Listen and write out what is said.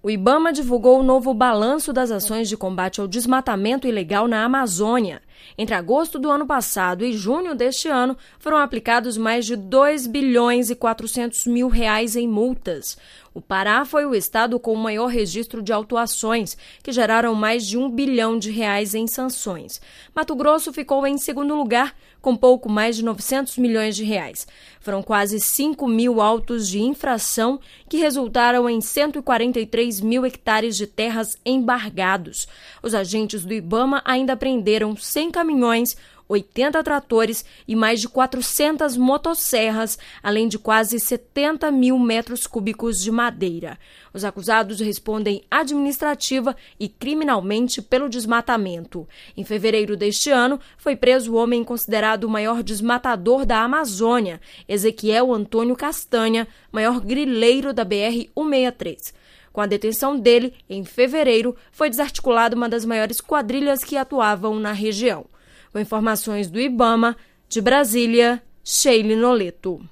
O IBAMA divulgou o novo balanço das ações de combate ao desmatamento ilegal na Amazônia. Entre agosto do ano passado e junho deste ano, foram aplicados mais de 2 bilhões e 400 mil reais em multas. O Pará foi o estado com o maior registro de autuações, que geraram mais de 1 bilhão de reais em sanções. Mato Grosso ficou em segundo lugar, com pouco mais de 900 milhões de reais. Foram quase 5 mil autos de infração, que resultaram em 143 mil hectares de terras embargados. Os agentes do IBAMA ainda apreenderam 100 caminhões, 80 tratores e mais de 400 motosserras, além de quase 70 mil metros cúbicos de madeira. Os acusados respondem administrativa e criminalmente pelo desmatamento. Em fevereiro deste ano, foi preso o homem considerado o maior desmatador da Amazônia, Ezequiel Antônio Castanha, maior grileiro da BR-163. Com a detenção dele, em fevereiro, foi desarticulada uma das maiores quadrilhas que atuavam na região. Com informações do IBAMA, de Brasília, Sheile Noleto.